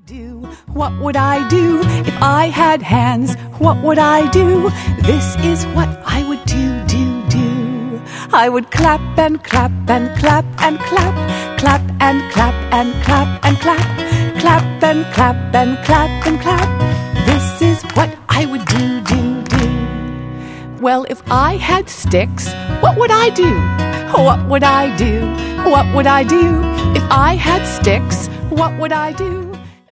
do? What would I do if I had hands? What would I do? This is what I would do. I would clap and clap and clap and clap, clap and clap and clap and clap, clap and clap and clap and clap. This is what I would do. Well, if I had sticks, what would I do? What would I do? What would I do? If I had sticks, what would I do?